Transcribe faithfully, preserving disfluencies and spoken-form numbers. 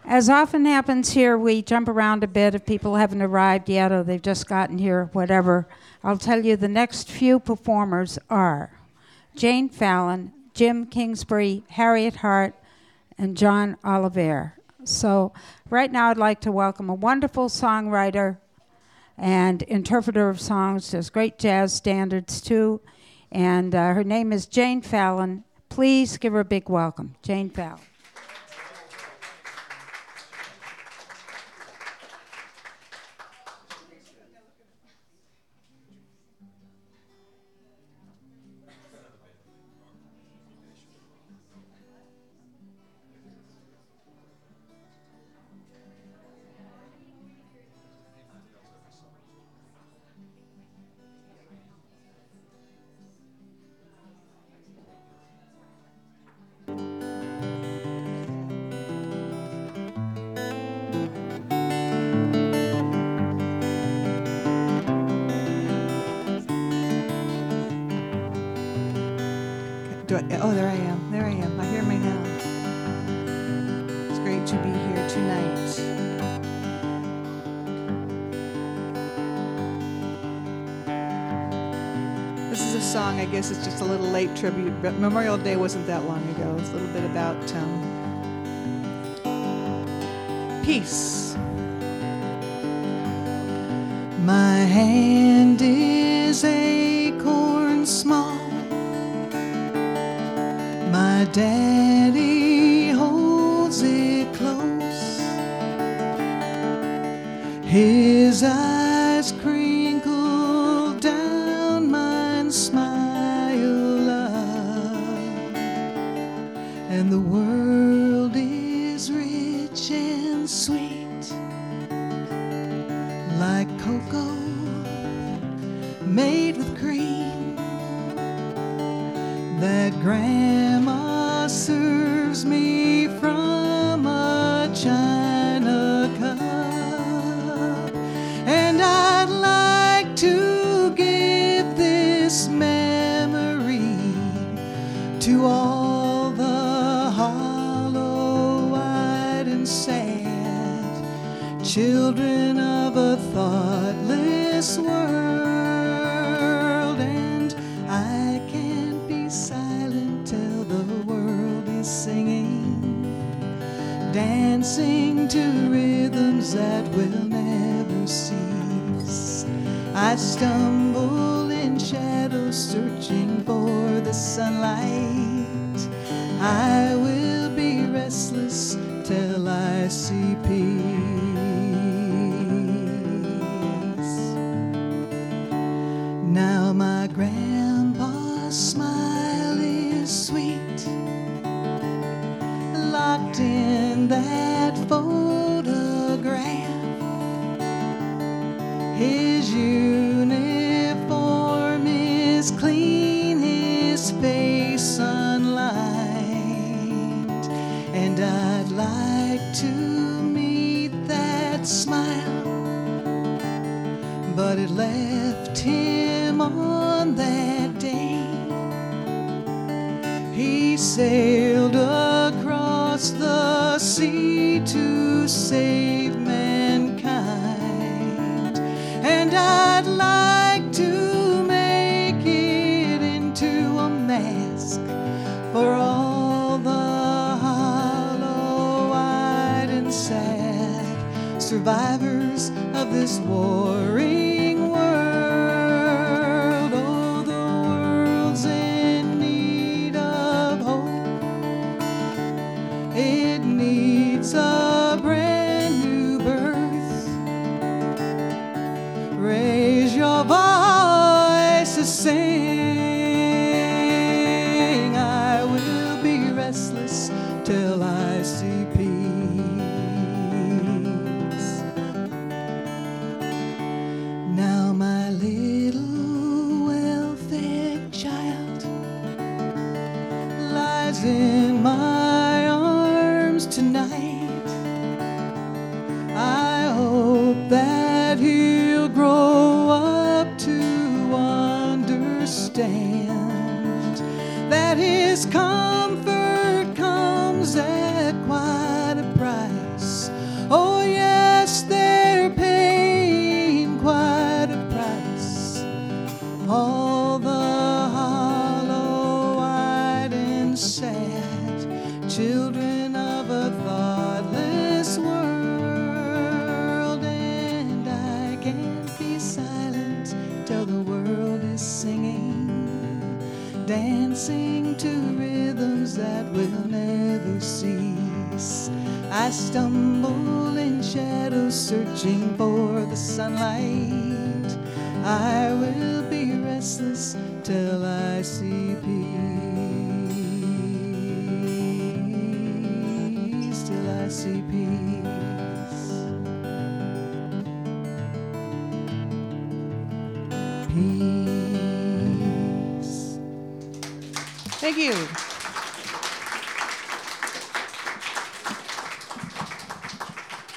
As often happens here, we jump around a bit if people haven't arrived yet or they've just gotten here, whatever. I'll tell you the next few performers are Jane Fallon, Jim Kingsbury, Harriet Hart, and John Oliver. So right now I'd like to welcome a wonderful songwriter and interpreter of songs. Does great jazz standards too. And uh, her name is Jane Fallon. Please give her a big welcome. Jane Fallon. Do I, oh, there I am. There I am. I hear me now. It's great to be here tonight. This is a song, I guess it's just a little late tribute, but Memorial Day wasn't that long ago. It's a little bit about um, peace. My hand is acorn small. My daddy holds it close. His eyes crinkle down, mine smile up. And the world is rich and sweet, like cocoa made with cream that Grandma serves me from a china cup. And I'd like to give this memory to all the hollow-eyed and sad children of a thoughtless world. And I can't be silent till the world is singing, dancing to rhythms that will never cease. I stumble in shadows searching for the sunlight. I will be restless till I see peace. Now my grandpa's smile is sweet, locked in that photograph. His uniform is clean, his face unlined, and I'd like to meet that smile, but it left him on that day. He sailed across the sea to save mankind, and I'd like to make it into a mask for all the hollow-eyed and sad survivors of this warring world. Oh, the world's in need of hope. It needs a brand new birth. Raise your voice to sing. I will be restless till I see peace. Now my little well-fed child lies in my arms tonight. I hope that he'll grow up to understand that his comfort comes at quite a price. I stumble in shadows searching for the sunlight. I will be restless till I see peace, till I see peace. Peace. Thank you.